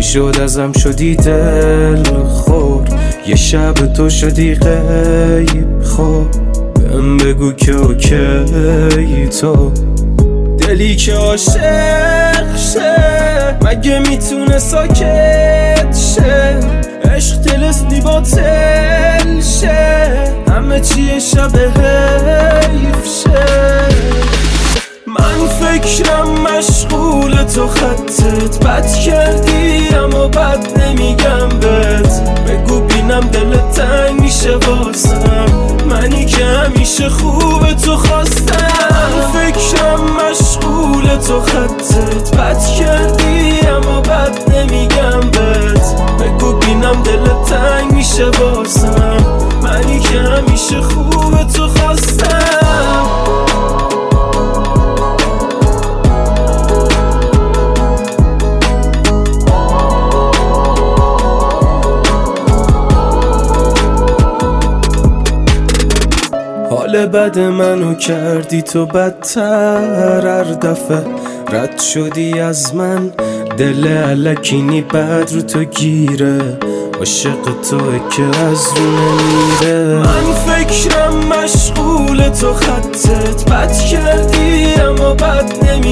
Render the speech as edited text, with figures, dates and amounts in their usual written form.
شد ازم شدی دل خور، یه شب تو شدی غیب خور. بهم بگو که اوکی تو دلی که عاشق شه، مگه میتونه ساکت شه؟ عشق تلسنی باطل شه، همه چیه شب حیف شه. من فکرم مشغول تو، خطت بد کردی اما بد نمیگم بهت. بگو بینم دلت تنگ میشه واسم، منی که همیشه خوب تو خواستم. من فکرم مشغول تو، خطت بد کردی اما بد نمیگم بهت. بگو بینم دلت تنگ میشه واسم، منی که همیشه خوب تو خواستم. حال بد منو کردی تو بدتر، هر دفعه رد شدی از من. دل الکینی بد رو تو گیره، عاشق توه که از رو نمیره. من فکرم مشغول تو، خطت بد کردی اما بد نمیگم